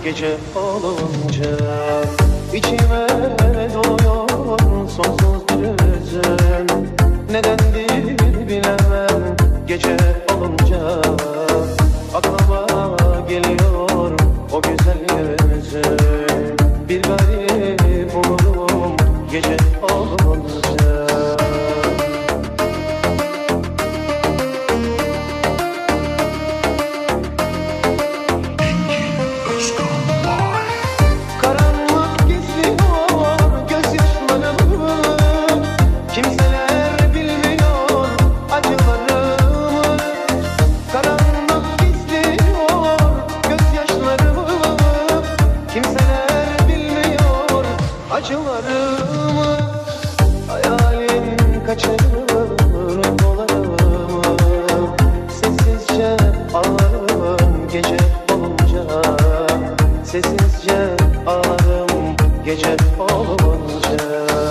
gece olunca. İçime doluyor sonsuz bir hüzün. Nedendir bilemem gece olunca. Aklıma geliyor o güzel yüzün. Bir garip olurum gece olunca. Karanlık gizliyor gözyaşlarımı. Kimseler bilmiyor acılarımı. Karanlık gizliyor gözyaşlarımı. Kimseler bilmiyor acılarımı. Hayalin kaçırır dolarımı. Sessizce ağlarım gece olunca. Sessizce ağlarım gece olunca.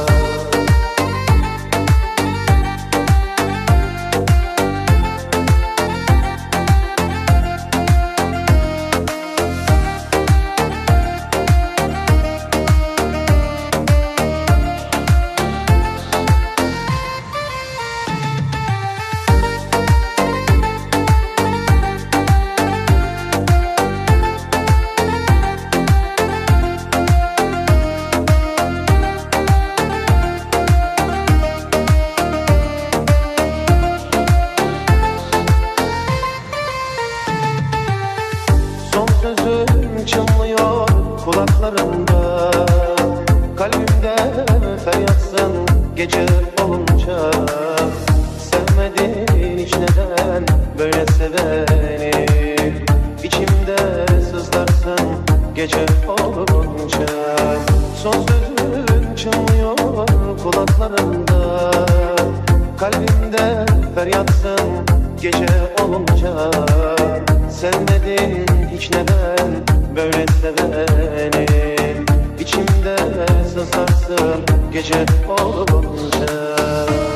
Son sözün çınlıyor kulaklarımda. Kalbimde feryatsın gece olunca. Sevmedin hiç neden böyle seveni. İçimde sızlarsın gece olunca. Son sözün çınlıyor kulaklarımda. Kalbimde feryatsın gece olunca. Sevmedin hiç neden böyle seveni. İçimde sızlarsın gece olunca.